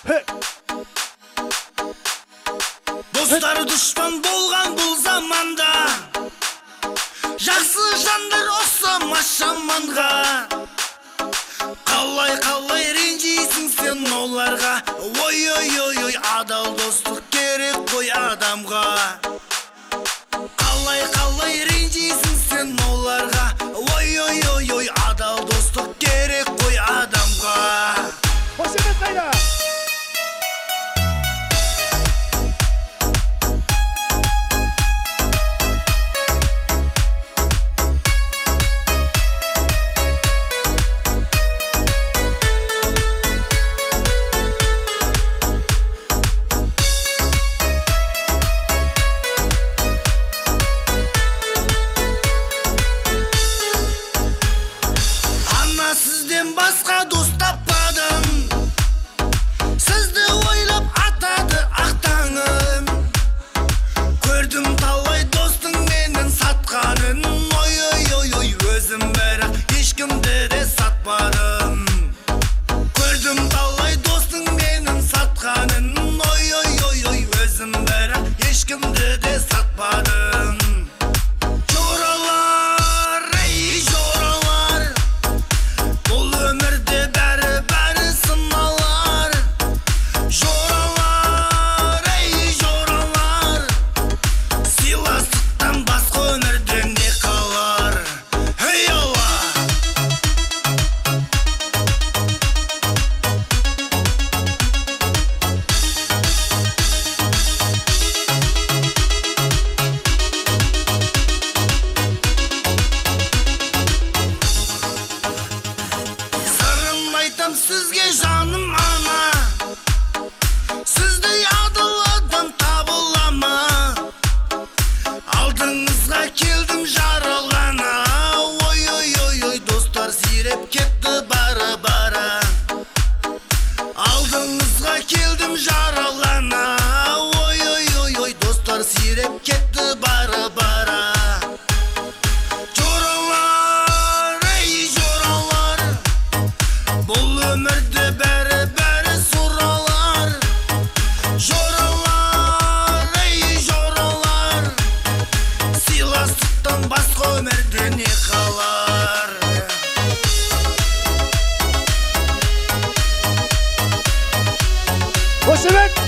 Достар дұшпан болған бұл заманда, жақсы жандар ұқсамас жаманға. Қалай ренжисің сен оларға, ой, адал достық керек қой адамға. Қалай ренжисің сен оларға, ой, адал достық керек қой адамға. Қошемет қайда? Сізден басқа дос таппадым, сізді ойлап атады ақтаңым. Көрдім талай достың менің сатқанын, ой, өзім бірақ ешкімді де сатпадым. Көрдім талай достың менің сатқанын, ой, өзім бірақ ешкімді де сатпадым. Сізге жаным ана, сіздей адал адам табыла ма? Алдыңызға келдім жаралғана, ой, достар сиреп кетті бара. Алдыңызға келдім жаралғана, ой, достар сиреп кетті бара. Бұл өмірді бәрі сұралар, жоралар, сыйластықтан басқа өмірде не қалар? Қошемет!